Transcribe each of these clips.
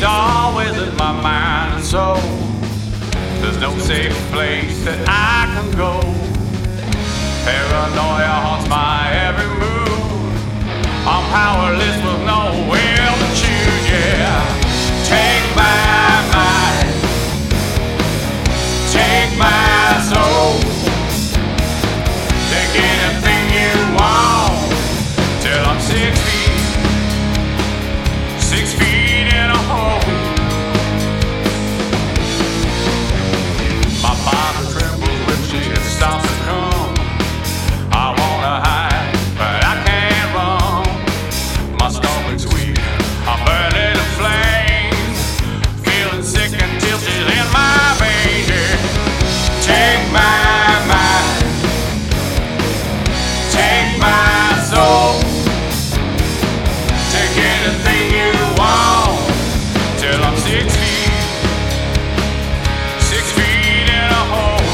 always in my mind and soul. There's no safe place that I can go. Paranoia haunts my every move. I'm powerless with no will to choose, yeah. Take my mind, take my soul, take anything you want till I'm 6 feet in a hole. My body trembles when she starts to come. I wanna hide, but I can't run. My stomach's weak, I'm burning in flames, feeling sick until she's in my veins. Yeah. Take my mind, take my soul, take anything you want till I'm 6 feet in a hole.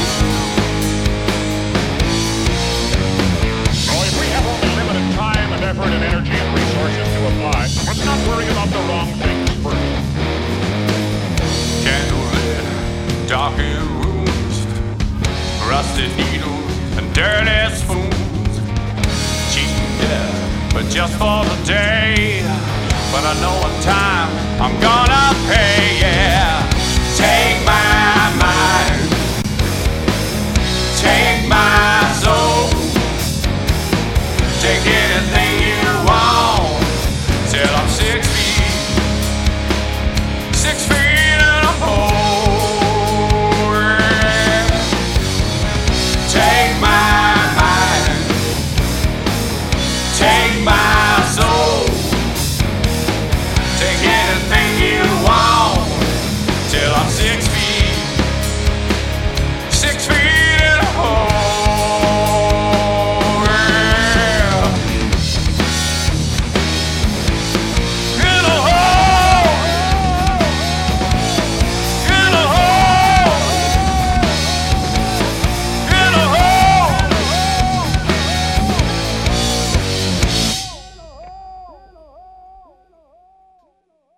So if we have only limited time and effort and energy and resources to apply, let's not worry about the wrong things first. Candlelit, darkened rooms, rusted needles and dirty spoons. Cheating death, but just for the day. But I know in time I'm gonna pay, yeah. Take my